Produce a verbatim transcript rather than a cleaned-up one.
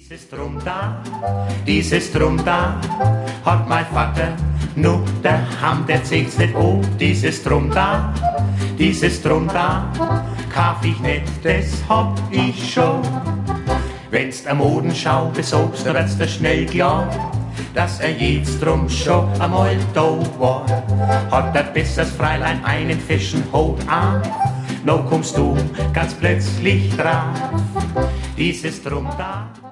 Dieses Drum da, dieses Drum da, hat mein Vater nur daheim, der zählt's nicht oh. Dieses Drum da, dieses Drum da, kauf ich nicht, das hab ich schon. Wenn's der Modenschau besuchst, dann wird's dir schnell klar, dass er jetzt drum schon einmal da war. Hat er besseres Fräulein einen frischen Hut an, noch kommst du ganz plötzlich drauf. Dieses Drum da.